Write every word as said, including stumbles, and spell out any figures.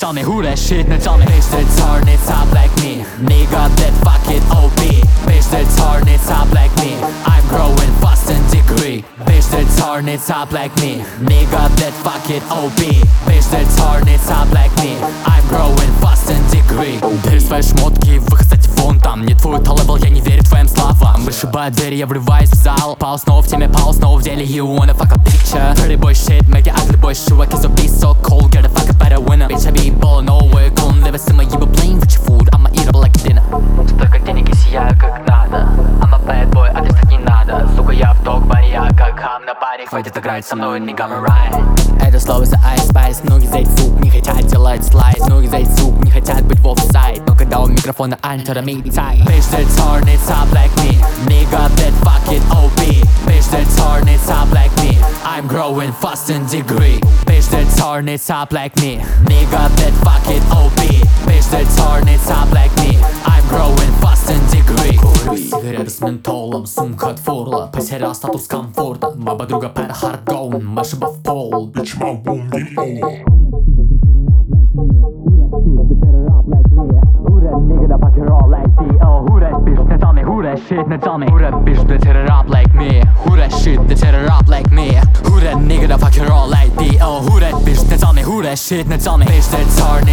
tell me who that shit, now tell me. Bitch that's hard, it's hot like me. Nigga that fucking O P. Bitch that's hard, it's hot like me. I'm growing fast in degree. Bitch that's hard, it's hot like me. Nigga that fucking O P. Bitch that's hard, it's hot like me. I'm growing fast in degree. Бери свои шмотки, выходите вон там. Не твой левел, я не верю твоим словам. Вышибаю двери, я врываюсь в зал. Паус снова в теме, паус снова в деле. You wanna fuck a picture? Pretty boy shit, make it ugly boy чувак. Is a beast so cold, get the fuck up better winner. Bitch, I be ballin' all way, calling living sim. You be playing with your food, I'ma eat up like dinner. Столько денег и сияю как надо. I'm a bad boy, а ты так не надо. Сука, я в док-баре, я как хам на паре. Хватит играть со мной, не гаммерай. Это слово за Ice Spice. Многие за этот звук не хотят делать слайд. Многие за этот звук не хотят быть в офсайд. Но когда у микрофона антера мид тайт. Bitch that's hard, it's hot like me. Nigga that fucking O P. Bitch that's hard, it's hot like me. I'm growing fast in degree. Bitch that's hard, it's hot like me. Nigga that fucking O P. Bitch that's hard, it's hot like me. I'm growing fast in degree. Сигареты с ментолом, сумка от форла. Потерял статус комфорта. Моя подруга пэра хардгоун, машиба в пол. Bitch, my womb get old. Who that nigga that fucking raw like me? Oh, who that bitch? Now tell me who that shit? Now tell me who that bitch that tear it up like me? Who that shit that tear it up like me? Who that nigga that fucking raw like me? Oh, who that bitch? Now tell me who that shit? Now tell me. Bitch that's hard,